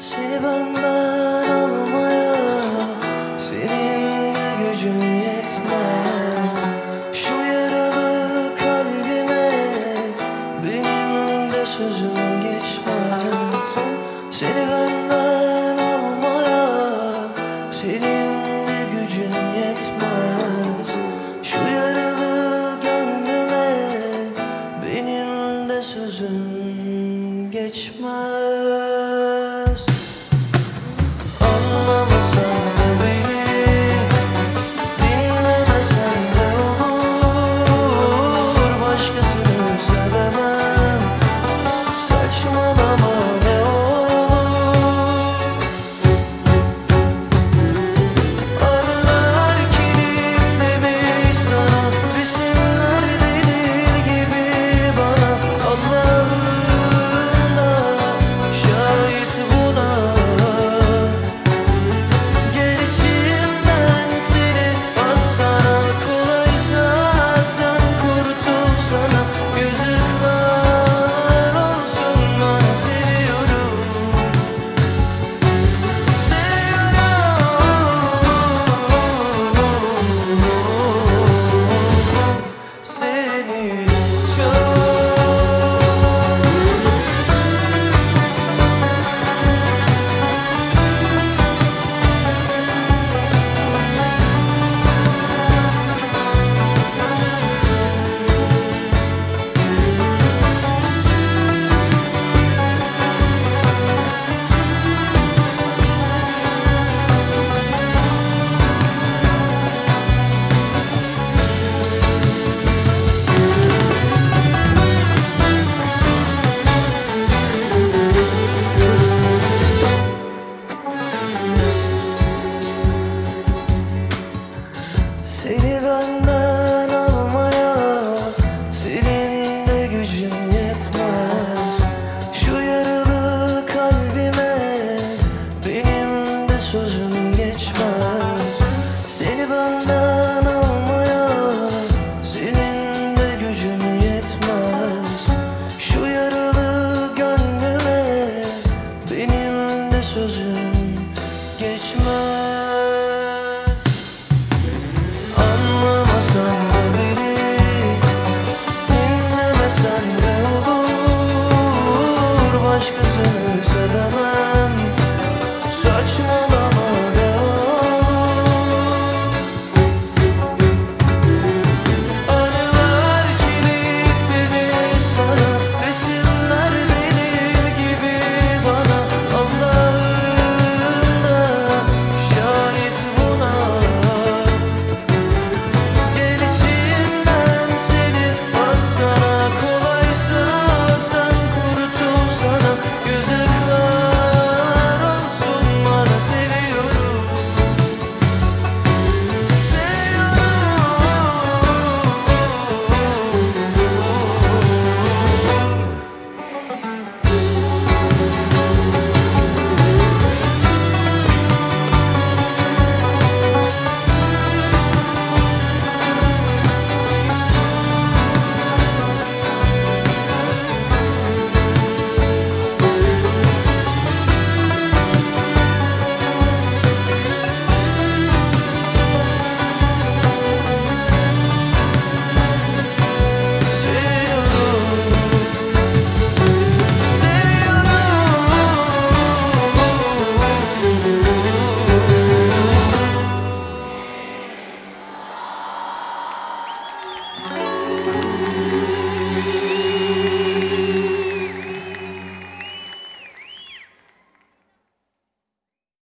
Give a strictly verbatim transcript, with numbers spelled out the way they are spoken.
Seni benden almaya senin de gücün yetmez. Şu yaralı kalbime benim de sözüm geçmez. Seni benden almaya senin de gücün yetmez. Şu yaralı gönlüme benim de sözüm geçmez. Anlamasan da beni, dinlemesen de olur. Başkasını sevemem, saçmalama ne olur. Anılar kilitlemiş sana, resimler delil gibi bana. Allah'ım da şahit buna. Gel içimden seni atsana, kolaysa sen kurtulsana. Yazıklar olsun bana, seviyorum, seviyorum seni çok. Seni benden almaya senin de gücün yetmez. Şu yaralı kalbime benim de sözüm geçmez. Seni benden almaya senin de gücün yetmez. Şu yaralı gönlüme benim de sözüm geçmez. Anlamasan da beni, dinlemesen de olur. Başkasını sevemem,